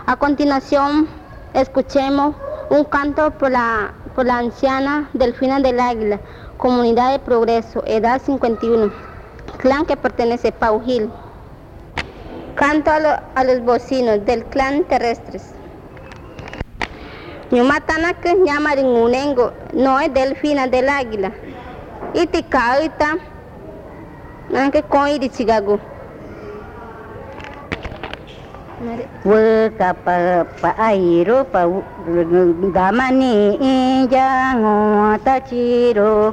A continuación, escuchemos un canto por la anciana Delfina del Águila, Comunidad de Progreso, edad 51, clan que pertenece a Paujil. Canto a los vecinos del clan Terrestres. Ñumatana que llamarin unengo, no es Delfina del Águila. Iti kaita, nanke con iri chigago. Weka pa airo pa damani ja ngota chiro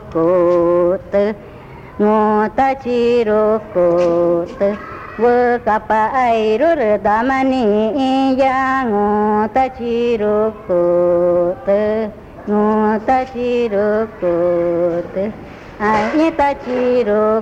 kote weka pa airo damani ja ngota chiro kote anyeta chiro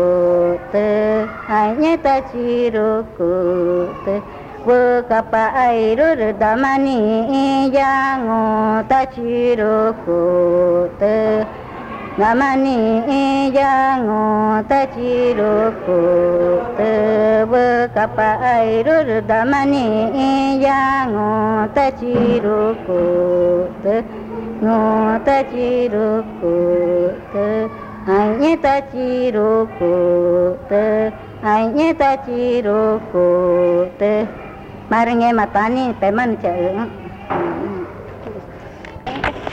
kote weka pa airo damani ja ngota chiro kote damani ja ngota chiro kote weka pa airo damani ja ngota chiro kote anyeta chiro kote Maringe matani teman cek